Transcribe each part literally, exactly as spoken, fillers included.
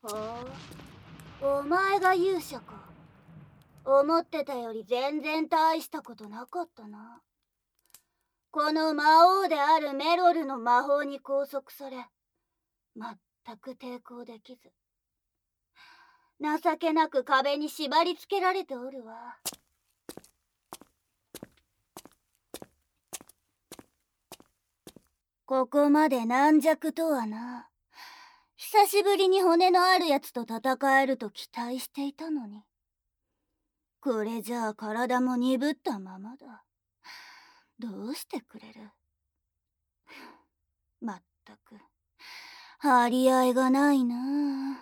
お前が勇者か。思ってたより全然大したことなかったな。この魔王であるメロルの魔法に拘束され、全く抵抗できず、情けなく壁に縛り付けられておるわ。ここまで軟弱とはな。久しぶりに骨のあるやつと戦えると期待していたのに。これじゃあ体も鈍ったままだ。どうしてくれる？まったく張り合いがないな。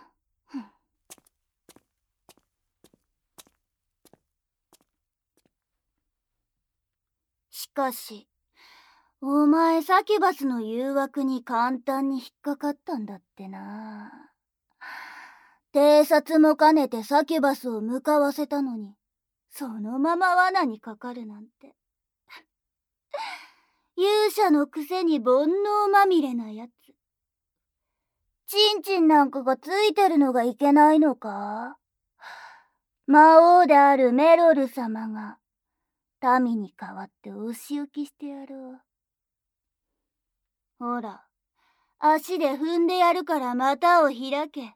しかしお前サキュバスの誘惑に簡単に引っかかったんだってな。偵察も兼ねてサキュバスを向かわせたのに、そのまま罠にかかるなんて。勇者のくせに煩悩まみれなやつ。チンチンなんかがついてるのがいけないのか？魔王であるメロル様が民に代わってお仕置きしてやろう。ほら、足で踏んでやるから股を開け。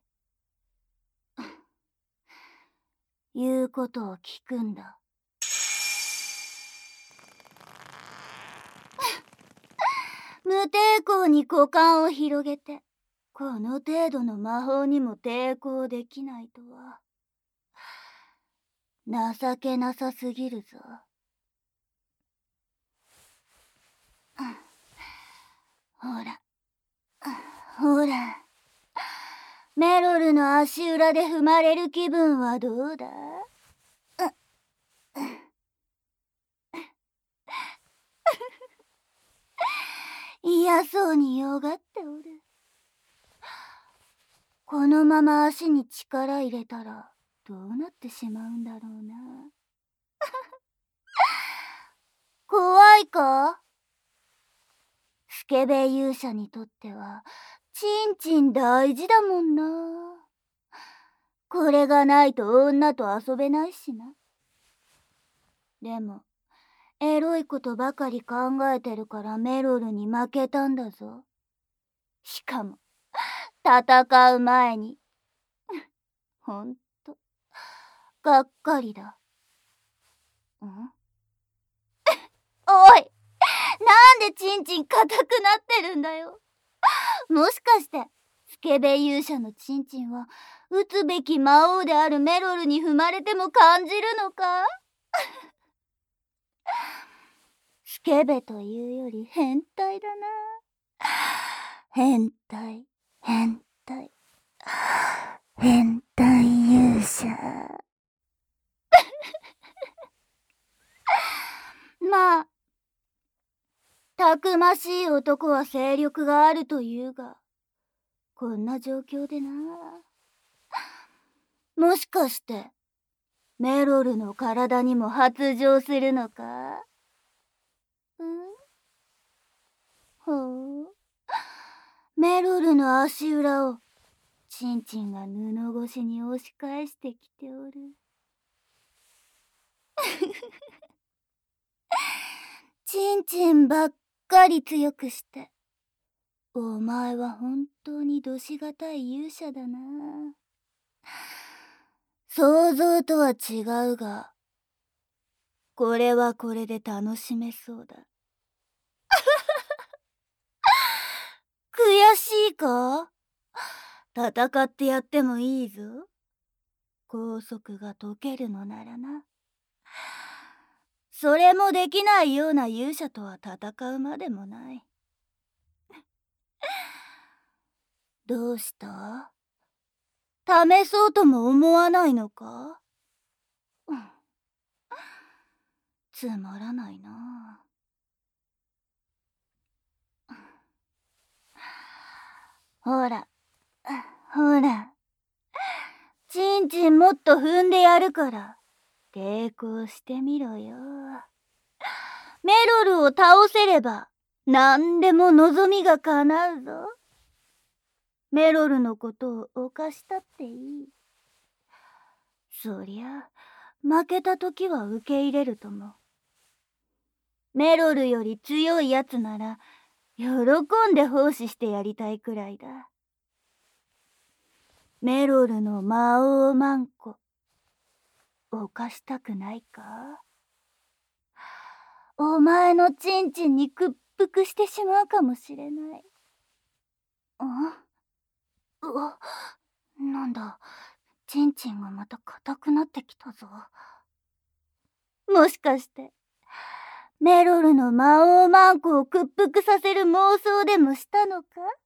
言うことを聞くんだ。無抵抗に股間を広げて、この程度の魔法にも抵抗できないとは。情けなさすぎるぞ。ほら、ほら。メロルの足裏で踏まれる気分はどうだ？嫌そうによがっておる。このまま足に力入れたらどうなってしまうんだろうな。怖いか？スケベ勇者にとってはチンチン大事だもんな。これがないと女と遊べないしな。でもエロいことばかり考えてるからメロルに負けたんだぞ。しかも戦う前に。ほんとがっかりだ。んおい、なんでチンチン硬くなってるんだよ。もしかしてスケベ勇者のチンチンは撃つべき魔王であるメロルに踏まれても感じるのか？スケベというより変態だな。変態、変態、変態勇者。まあ、たくましい男は精力があるというが、こんな状況でな。もしかしてメロルの体にも発情するのか？ん？ほう。メロルの足裏をチンチンが布越しに押し返してきておる。チンチンばっかり強くして、お前は本当にどしがたい勇者だな。想像とは違うが、これはこれで楽しめそうだ。悔しいか？戦ってやってもいいぞ。拘束が解けるのならな。それもできないような勇者とは戦うまでもない。どうした？試そうとも思わないのか？うん、つまらないな。ほら、ほら。チンチンもっと踏んでやるから、抵抗してみろよ。メロルを倒せれば、何でも望みが叶うぞ。 メロルのことを犯したっていい。そりゃ負けた時は受け入れるとも。メロルより強いやつなら喜んで奉仕してやりたいくらいだ。メロルの魔王マンコ犯したくないか？お前のチンチンに屈服してしまうかもしれない。あ、うわ、なんだ、チンチンがまた硬くなってきたぞ。もしかしてメロルの魔王マンコを屈服させる妄想でもしたのか？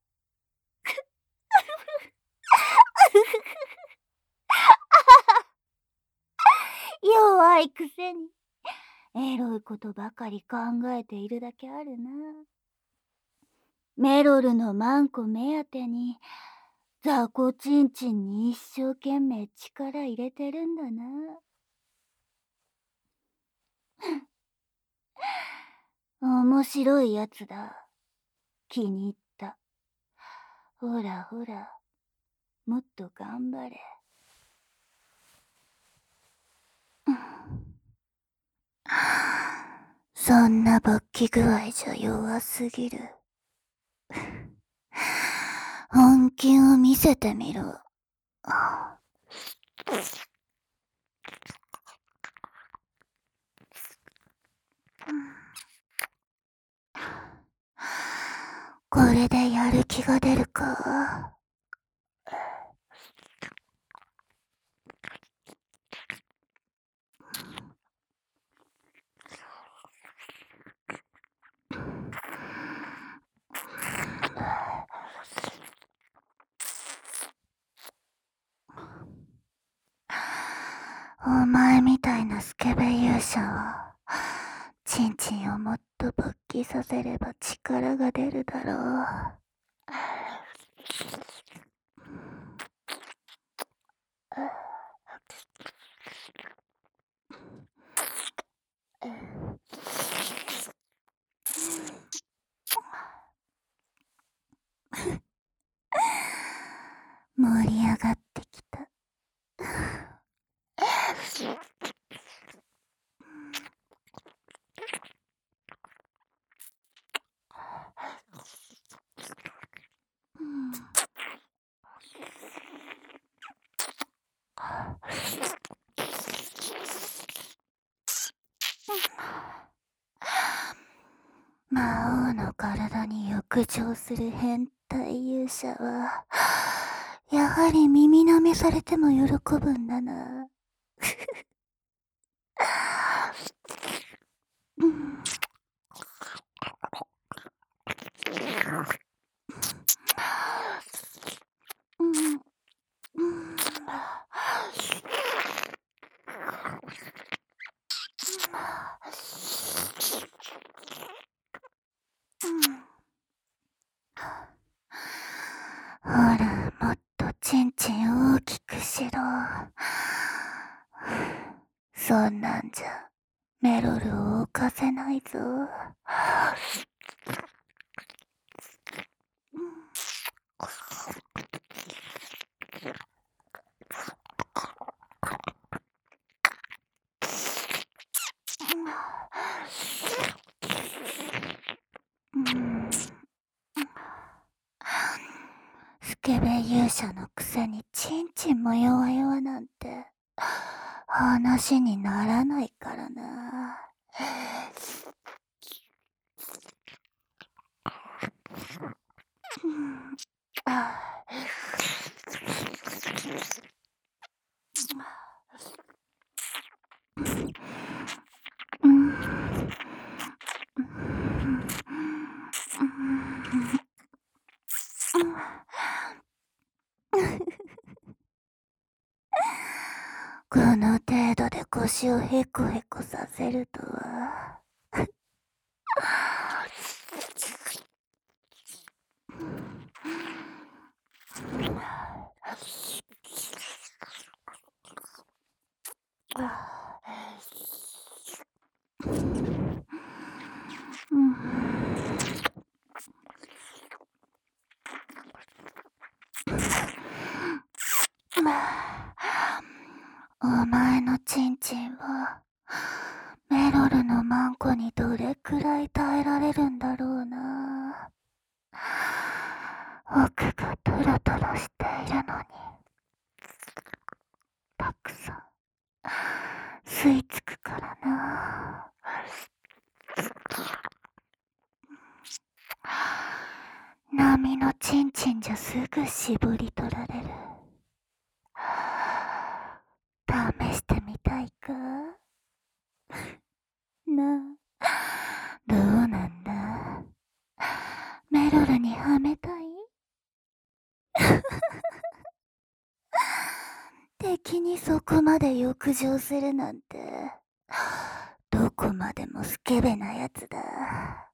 弱いくせにエロいことばかり考えているだけあるな。メロルのマンコ目当てに雑魚チンチンに一生懸命力入れてるんだな。面白いやつだ。気に入った。ほらほら、もっと頑張れ。そんな勃起具合じゃ弱すぎる。本気を見せてみろ。これでやる気が出るか？お前みたいなスケベ勇者はチンチンをもっと勃起させれば力が出るだろう。盛り上がってきた。魔王の体に浴場する変態勇者はやはり耳舐めされても喜ぶんだな。ほら、もっとチンチン大きくしろ。そんなんじゃメロルを犯せないぞ。スケベ勇者のくせにチンチンも弱々なんて話にならないからな。この程度で腰をヘコヘコさせるとは。 のマンコにどれくらい耐えられるんだろうな。奥がトロトロしているのに、たくさん吸い付くからな。波のチンチンじゃすぐ絞り取られる。試してみたいかなあ、どうなんだ。メロルにはめたい敵にそこまで浴場するなんて、どこまでもスケベなやつだ。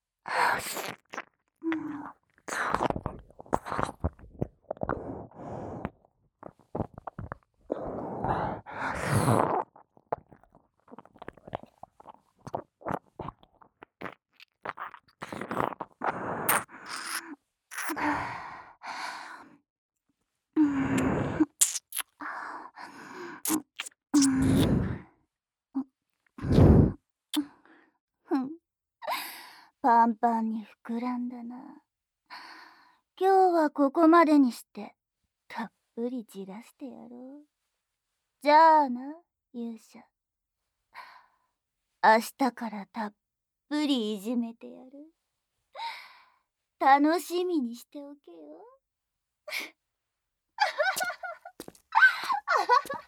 パンパンに膨らんだな。今日はここまでにしてたっぷりじらしてやろう。じゃあな、勇者。明日からたっぷりいじめてやる。楽しみにしておけよ。